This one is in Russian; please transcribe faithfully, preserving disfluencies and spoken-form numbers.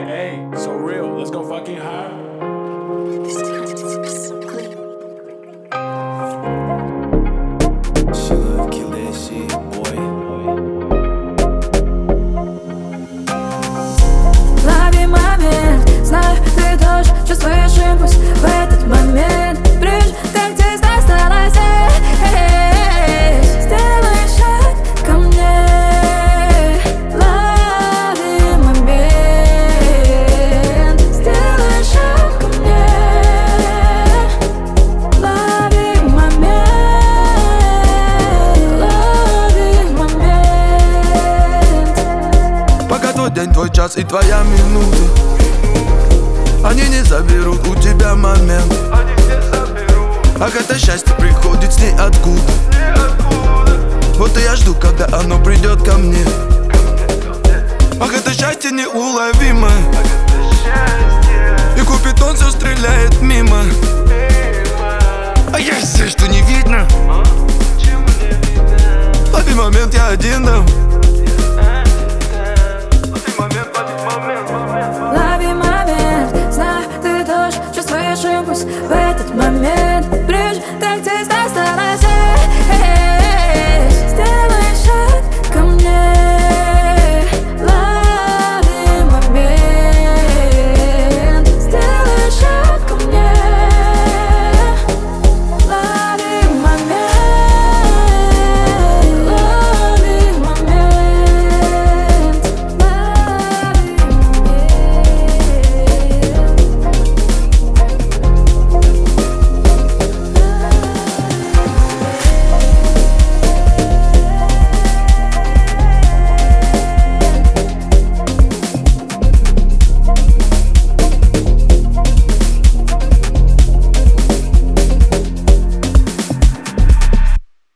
Hey, so real, let's go fucking high. She love kill that shit, boy. Лови момент, знаю, ты тоже чувствуешь импульс в этот момент. Брешь, как здесь оставайся, сделай шаг ко мне. Лови момент, сделай шаг ко мне. Лови момент, лови момент. Пока твой день, твой час и твоя минута, они не заберут у тебя момент. Ах, это счастье приходит с ниоткуда. Вот и я жду, когда оно придет ко мне. Ах, это счастье неуловимо, и купидон все стреляет мимо. А я все, что не видно. Лови момент, я один дам.